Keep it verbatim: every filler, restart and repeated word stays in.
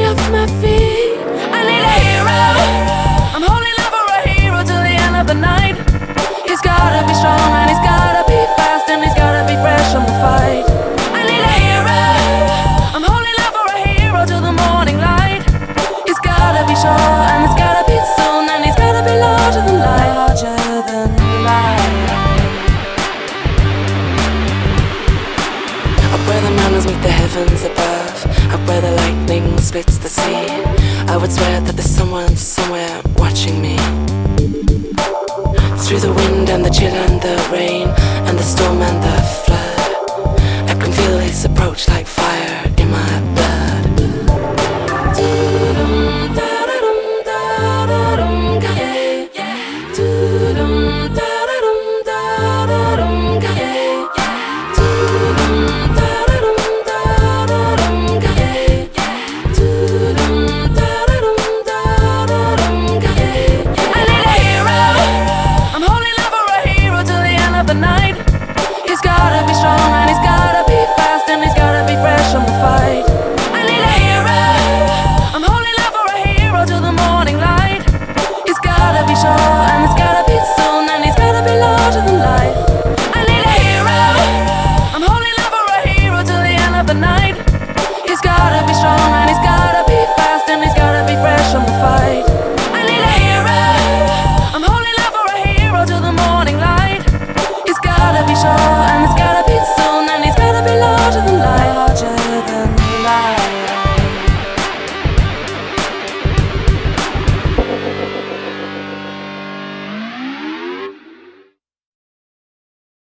off my feet. I need a hero. I'm holding out for a hero till the end of the night. He's gotta be strong and he's gotta be fast and he's gotta be fresh on the fight. I need a hero. I'm holding out for a hero till the morning light. He's gotta be sure and it's gotta be soon and he's gotta be larger than life, larger than life. Up where the mountains meet the heavens above, up where the lightning splits the sea, I would swear that there's someone somewhere watching me. Through the wind and the chill and the rain and the storm and the flood, I can feel his approach like fire in my